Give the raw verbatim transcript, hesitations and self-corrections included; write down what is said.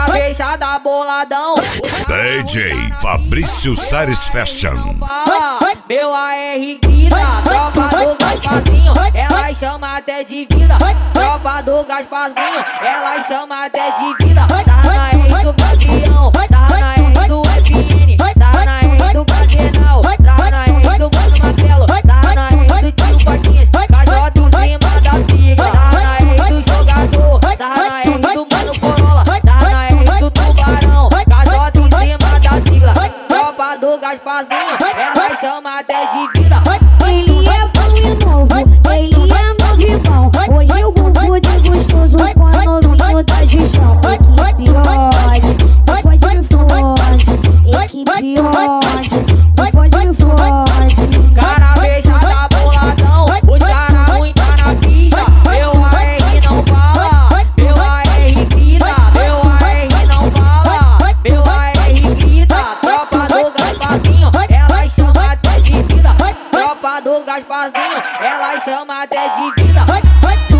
fechada, boladão. D J Fabrício Sares Fashion. Meu A R grita, tropa do Gasparzinho, ela chama até de vida. Tropa do Gasparzinho, ela chama até de vida. Tá na R do Gavião, tá na R do F N, tá na R do Cadenal, tá na R do Mano Marcelo, tá na R do Tio Patinhas, Cajota em cima da sigla. Tá na R do jogador, tá na R do Mano Corolla, tá na R do Tubarão, Cajota em cima da sigla. Tropa do Gasparzinho, ela chama até de vida. Ele é bom e novo, ele é novo e bom. Hoje eu vou de gostoso com a novinho da gestão. Equipe ódio, não pode me fode. Equipe ódio, não pode me fode. Cara fechada, boladão, os cara ruim tá na pista. Meu A R não fala, meu A R grita, meu A R não fala, meu A R grita. Tropa do Gasparzinho, ela chama até de vida. Tropa do Gasparzinho, ela chama até de vida.